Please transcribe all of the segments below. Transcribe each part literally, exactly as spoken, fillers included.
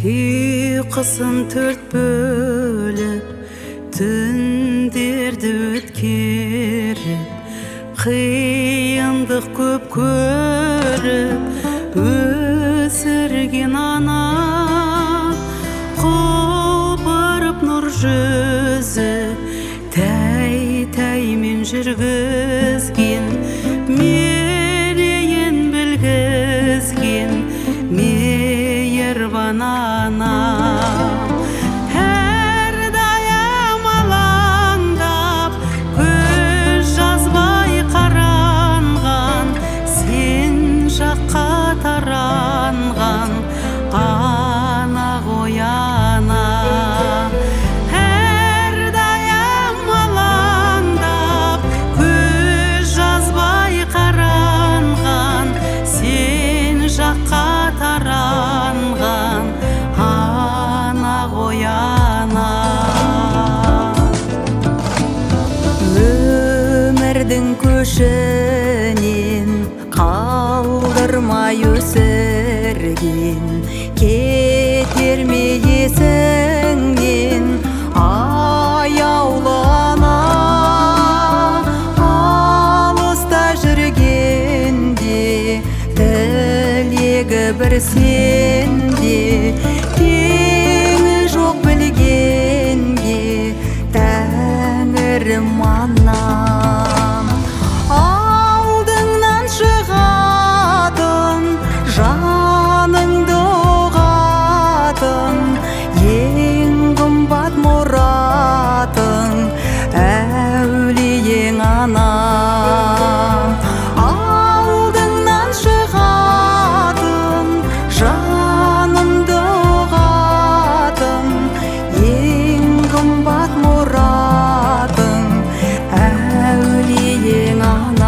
Uyquсын төрт бөліп, түндерді өткеріп, қиындық көп көріп, өсірген ана, құлпырып нұр жүзі, тәй-тәймен жүргізген, мерейін білгізген мейірбан ана. Әрдайым алаңдап, көз жазбай қаранған, сен жаққа таранған ана ғой ана. Әрдайым алаңдап, көз жазбай қаранған, сен жаққа таранған ана ғой ана. Өмірдің көшінен қалдырмай өсірген, кетер ме есіңнен аяулы ана. Алыста жүргенде тілегі бір сенде, теңі жоқ білгенге тәңірім анам. Алдыңнан шығатын, жаныңды ұғатын, ең қымбат мұратың әулиең анам. Алдыңнан шығатын, жанымды ұғатын, ең қымбат мұратың әулиең анам.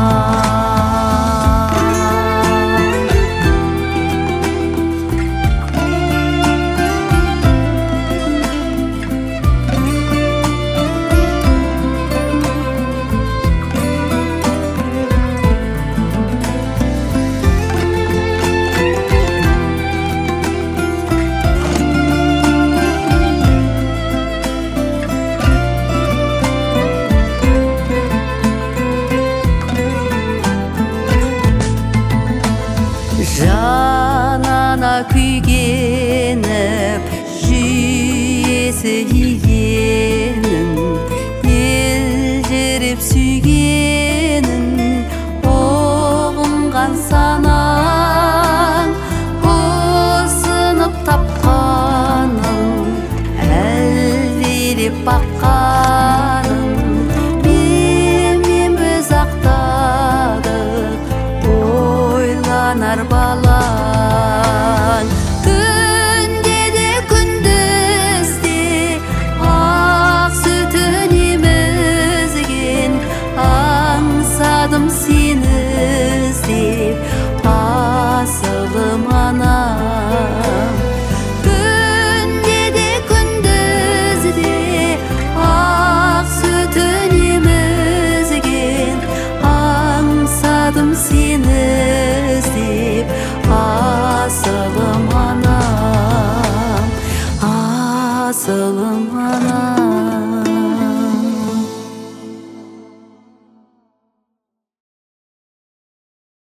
Жанана күйгеніп, жүйесі игенін, елжіреп сүйгенін, оғынған санаң, осынып тапқаның, әлдилеп баққаның, менмен біз ақтадық, ойланар балаң. Түнде де күндіз де ақ сүтін емізген, аңсадым сені іздеп, асылым анам. Түнде де күндіз де ақ сүтін емізген, аңсадым сені іздеп, асылым анам, асылым анам.